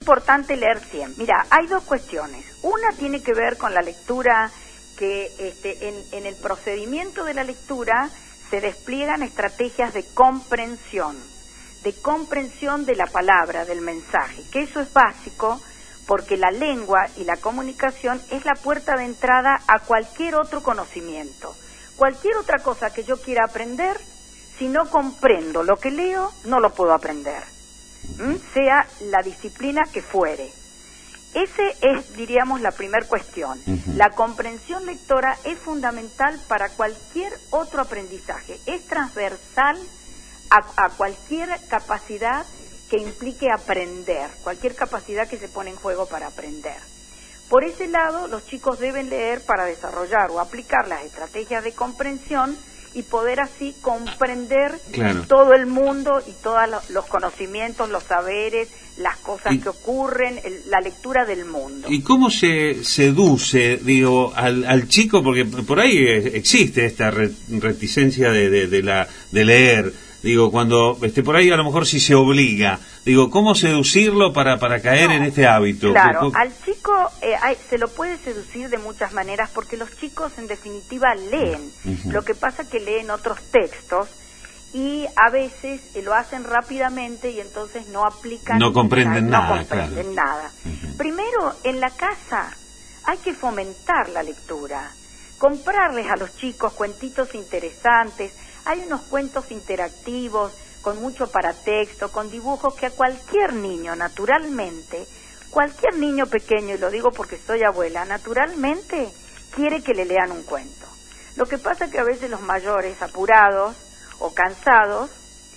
importante leer siempre? Mira, hay dos cuestiones. Una tiene que ver con la lectura, que en el procedimiento de la lectura se despliegan estrategias de comprensión de la palabra, del mensaje, que eso es básico porque la lengua y la comunicación es la puerta de entrada a cualquier otro conocimiento. Cualquier otra cosa que yo quiera aprender, si no comprendo lo que leo, no lo puedo aprender, sea la disciplina que fuere. Ese es, diríamos, la primera cuestión. La comprensión lectora es fundamental para cualquier otro aprendizaje. Es transversal a cualquier capacidad que implique aprender, cualquier capacidad que se pone en juego para aprender. Por ese lado, los chicos deben leer para desarrollar o aplicar las estrategias de comprensión y poder así comprender todo el mundo y todos los conocimientos, los saberes, las cosas que ocurren, la lectura del mundo. ¿Y cómo se seduce, digo, al chico? Porque por ahí existe esta reticencia de leer. Digo, cuando por ahí a lo mejor si se obliga, digo, ¿cómo seducirlo para caer en este hábito? Claro, al chico se lo puede seducir de muchas maneras porque los chicos en definitiva leen. Lo que pasa es que leen otros textos y a veces lo hacen rápidamente y entonces no aplican, no comprenden nada. Primero, en la casa hay que fomentar la lectura, comprarles a los chicos cuentitos interesantes. Hay unos cuentos interactivos, con mucho paratexto, con dibujos que a cualquier niño, naturalmente, cualquier niño pequeño, y lo digo porque soy abuela, naturalmente quiere que le lean un cuento. Lo que pasa es que a veces los mayores, apurados o cansados,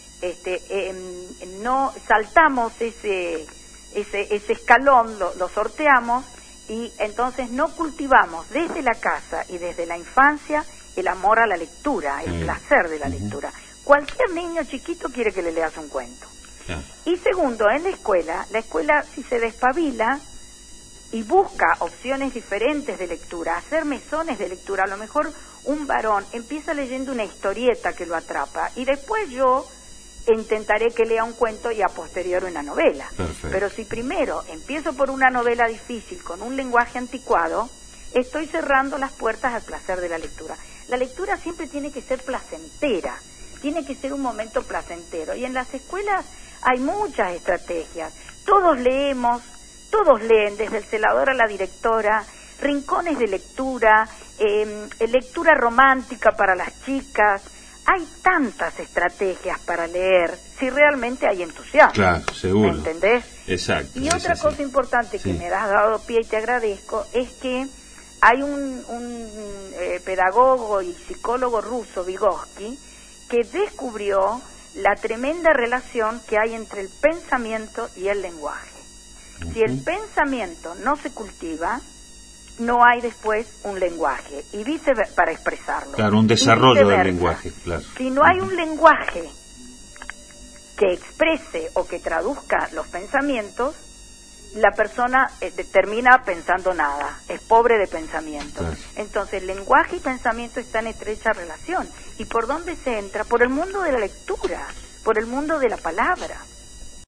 no saltamos ese escalón, lo sorteamos, y entonces no cultivamos desde la casa y desde la infancia el amor a la lectura, el placer de la lectura. Cualquier niño chiquito quiere que le leas un cuento. Y segundo, en la escuela si se despabila y busca opciones diferentes de lectura, hacer mesones de lectura, a lo mejor un varón empieza leyendo una historieta que lo atrapa y después yo intentaré que lea un cuento y a posteriori una novela. Pero si primero empiezo por una novela difícil con un lenguaje anticuado, estoy cerrando las puertas al placer de la lectura. La lectura siempre tiene que ser placentera, tiene que ser un momento placentero. Y en las escuelas hay muchas estrategias. Todos leen, desde el celador a la directora, rincones de lectura, lectura romántica para las chicas. Hay tantas estrategias para leer, si realmente hay entusiasmo. Claro, seguro. ¿Me entendés? Exacto. Y otra cosa importante que me has dado pie y te agradezco es que hay un pedagogo y psicólogo ruso, Vygotsky, que descubrió la tremenda relación que hay entre el pensamiento y el lenguaje. Si el pensamiento no se cultiva, no hay después un lenguaje, y viceversa, para expresarlo. Claro, un desarrollo del lenguaje, claro. Si no hay un lenguaje que exprese o que traduzca los pensamientos, la persona termina pensando nada, es pobre de pensamiento. Entonces, lenguaje y pensamiento están en estrecha relación. ¿Y por dónde se entra? Por el mundo de la lectura, por el mundo de la palabra.